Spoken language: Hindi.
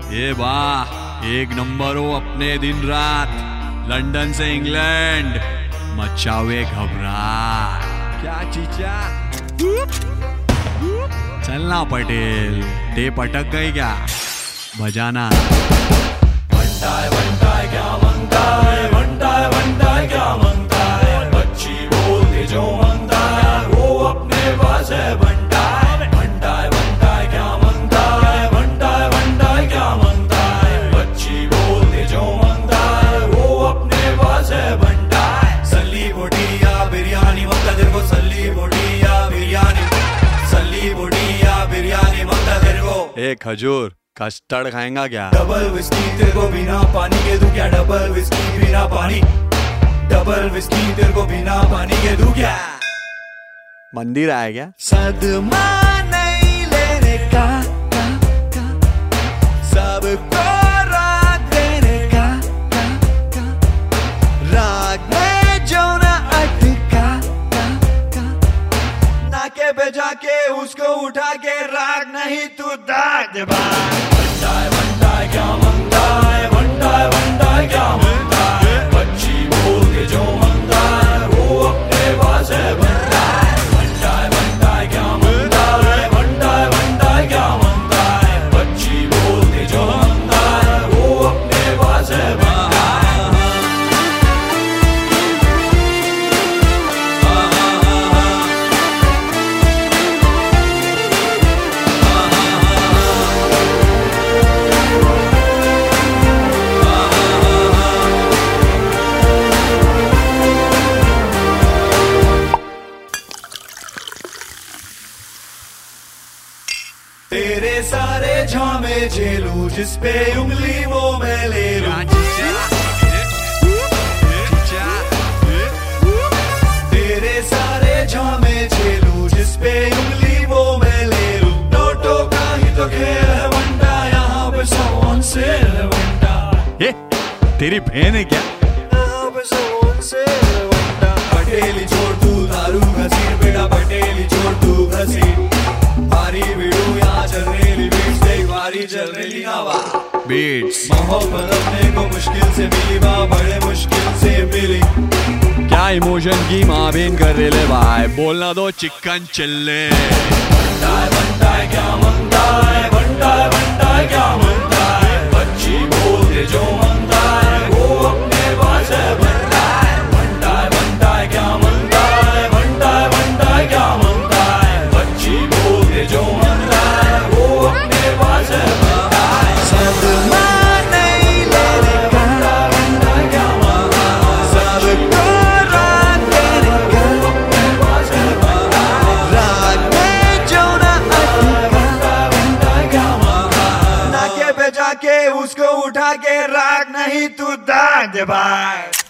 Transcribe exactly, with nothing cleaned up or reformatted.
ये वाह, एक नंबर हो अपने दिन रात, लंदन से इंग्लैंड, मचावे घबराहट। क्या चीचा? चलना पटेल, टेप अटक गई क्या? बजाना। बनता है बनता है क्या मनता है, बनता है बनता है क्या मनता है, बच्ची बोलते जो मनता है वो अपने पास है। बनता है बनता है बनता है क्या मनता है, बनता है बनता है क्या मनता है, बच्ची बोलते जो मनता है वो अपने पास है। बनता है सल्ली बोटी या बिरयानी मनता तेरे को, सल्ली बोटी या बिरयानी, सल्ली बोटी या बिरयानी मनता तेरे को। एक खजूर कस्टर्ड खाएगा क्या? डबल विस्की तेरे को बिना पानी के दूं क्या, डबल विस्की बिना पानी, डबल विस्की तेरे को बिना पानी के दूं क्या? मंदिर आया क्या? सदमा नहीं लेने का, का, का, सबको राग देने का, का, का, राग में जो ना अटका, का, का, नाके पे जाके उसको उठा के राग नहीं तू दाग दे बाग। बनता है बनता है क्या मनता है, बनता है बनता है क्या मनता है, बच्ची बोल के जो मनता है वो अपने पास है। बनता है बनता है बनता है क्या मनता है, बनता है बनता है क्या मनता है, बच्ची बोल के जो मनता है वो अपने पास है। बनता है तेरे सारे झामे झेलू, जिस पे उंगली वो मैं ले लूं। तेरे सारे झामे झेलू, जिस पे उंगली वो मैं ले लूं। नोटों का ही तो खेल है बंटा, यहाँ पे सबों से है बंटा। ये तेरी बहन है क्या? यहाँ पे सबों से है बंटा। पटेली छोड़ तू दारू घसीट बेटा, पटेली छोड़ तू घसीट, भारी वीडियो यहाँ चल रही बीट्स, देख भारी चल रही हवा बीट्स। मोहब्बत अपने को मुश्किल से मिली, माँ बड़े मुश्किल से मिली। क्या इमोशन की माँ बहन कर रहे ले भाई, बोलना दो चिकन चिल्ले। बनता है बनता है क्या मनता है, बनता है बनता है क्या मनता है, बच्ची बोलते जो मनता है वो अपने पास है। बनता है बनता है बनता है क्या मनता है, बनता है बनता है क्या मनता है, बच्ची बोलते जो मनता है वो अपने पास है। बनता है सदमा नहीं लेने का, बनता है क्या मनता है, सबको राग देने का, अपने पास है। बनता है राग में जो ना अटका, बनता है क्या मनता है, नाके पे जाके उसको उठा के राग नहीं तू दाग दे भाई।